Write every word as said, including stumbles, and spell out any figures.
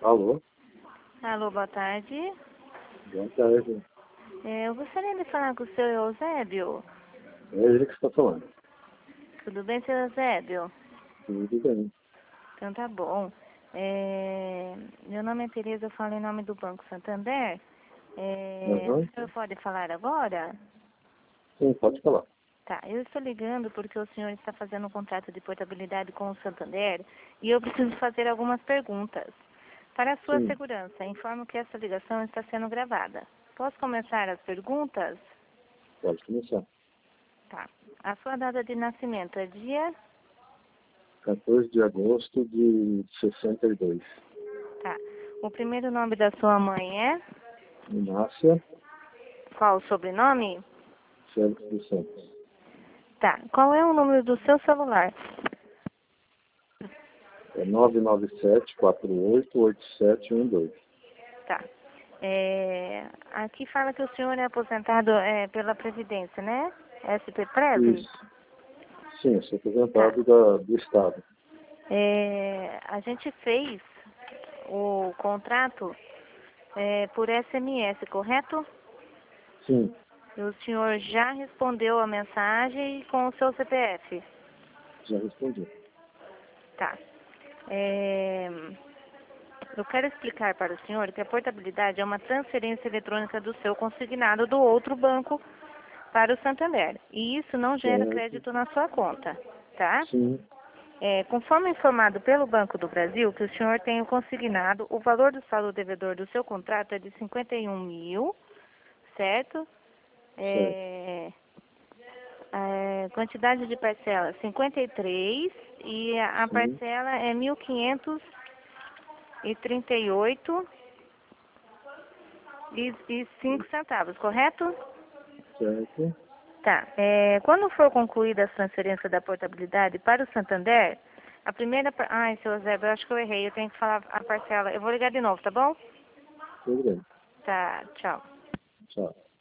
Alô? Alô, boa tarde. Boa tarde. É, eu gostaria de falar com o seu Eusébio. É ele que está falando. Tudo bem, seu Eusébio? Tudo bem. Então tá bom. É, meu nome é Tereza, eu falo em nome do Banco Santander. É, Uhum. O senhor pode falar agora? Sim, pode falar. Tá, eu estou ligando porque o senhor está fazendo um contrato de portabilidade com o Santander e eu preciso fazer algumas perguntas. Para a sua Sim, segurança, informo que essa ligação está sendo gravada. Posso começar as perguntas? pode começar. Tá. A sua data de nascimento é dia? quatorze de agosto de sessenta e dois. Tá. O primeiro nome da sua mãe é? Inácia Qual o sobrenome? Félix dos Santos. Tá. Qual é o número do seu celular? É nove nove sete, quatro oito, oito sete um dois. Tá. É, aqui fala que o senhor é aposentado é, pela Previdência, né? S P Prev? Isso. Sim, eu sou Tá. aposentado da, do Estado. É, a gente fez o contrato é, por S M S, correto? Sim, E o senhor já respondeu a mensagem com o seu C P F? já respondi. Tá. É, eu quero explicar para o senhor que a portabilidade é uma transferência eletrônica do seu consignado do outro banco para o Santander. E isso não gera Certo. crédito na sua conta, tá? Sim, É, conforme informado pelo Banco do Brasil, que o senhor tem o consignado, o valor do saldo devedor do seu contrato é de cinquenta e um mil, certo? certo. É, é, quantidade de parcela cinquenta e três e a a Sim, parcela é mil quinhentos e trinta e oito e e cinco centavos, correto? certo. Tá. É, quando for concluída a transferência da portabilidade para o Santander, a primeira... par- Ai, seu Zé, eu acho que eu errei. Eu tenho que falar a parcela. Eu vou ligar de novo, tá bom? Tudo bem. Tá, tchau. Tchau.